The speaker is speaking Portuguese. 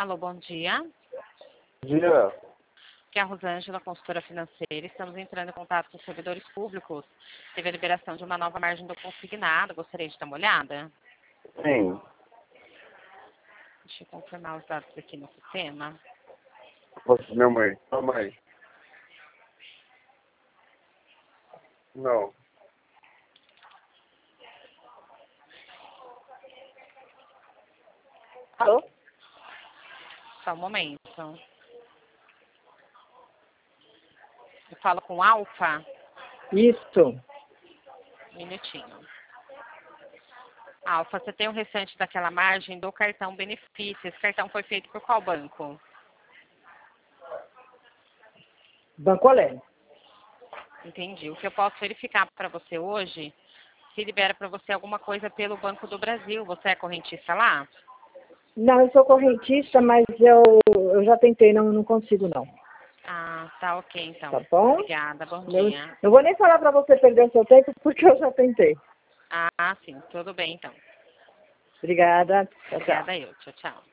Alô, bom dia. Dia. Aqui é a Rosângela, consultora financeira. Estamos entrando em contato com os servidores públicos. Teve a liberação de uma nova margem do consignado. Gostaria de dar uma olhada? Sim. Deixa eu confirmar os dados aqui no sistema. Minha mãe. Calma aí. Não. Alô? Só um momento. Eu falo com Alfa. Isso. Um minutinho. Alfa, você tem o restante daquela margem do cartão benefício. Esse cartão foi feito por qual banco? Banco Alé. Entendi. O que eu posso verificar para você hoje, se libera para você alguma coisa pelo Banco do Brasil. Você é correntista lá? Não, eu sou correntista, mas eu já tentei, não consigo não. Ah, tá ok então. Tá bom? Obrigada, bom Eu dia. não vou nem falar para você perder o seu tempo, porque eu já tentei. Ah, sim, tudo bem então. Obrigada. Tchau, tchau. Obrigada eu. Tchau, tchau.